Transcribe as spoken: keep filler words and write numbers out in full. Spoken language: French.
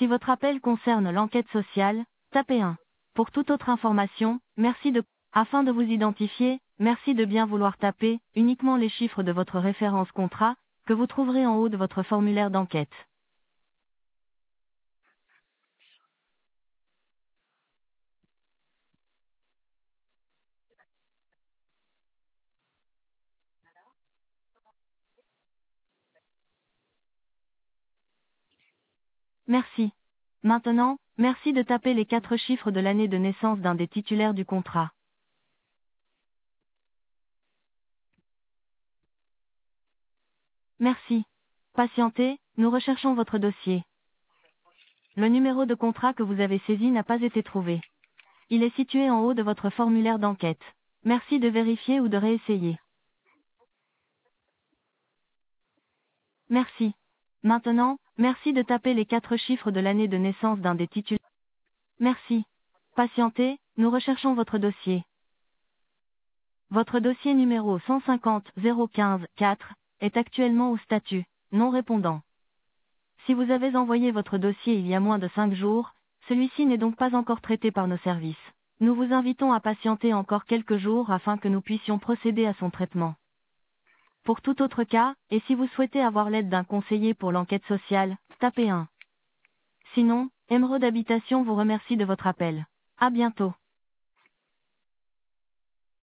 Si votre appel concerne l'enquête sociale, tapez un. Pour toute autre information, merci de... Afin de vous identifier, merci de bien vouloir taper uniquement les chiffres de votre référence contrat, que vous trouverez en haut de votre formulaire d'enquête. Merci. Maintenant, merci de taper les quatre chiffres de l'année de naissance d'un des titulaires du contrat. Merci. Patientez, nous recherchons votre dossier. Le numéro de contrat que vous avez saisi n'a pas été trouvé. Il est situé en haut de votre formulaire d'enquête. Merci de vérifier ou de réessayer. Merci. Maintenant, merci de taper les quatre chiffres de l'année de naissance d'un des titulaires. Merci. Patientez, nous recherchons votre dossier. Votre dossier numéro cent cinquante zéro quinze quatre est actuellement au statut non répondant. Si vous avez envoyé votre dossier il y a moins de cinq jours, celui-ci n'est donc pas encore traité par nos services. Nous vous invitons à patienter encore quelques jours afin que nous puissions procéder à son traitement. Pour tout autre cas, et si vous souhaitez avoir l'aide d'un conseiller pour l'enquête sociale, tapez un. Sinon, Emeraude Habitation vous remercie de votre appel. À bientôt.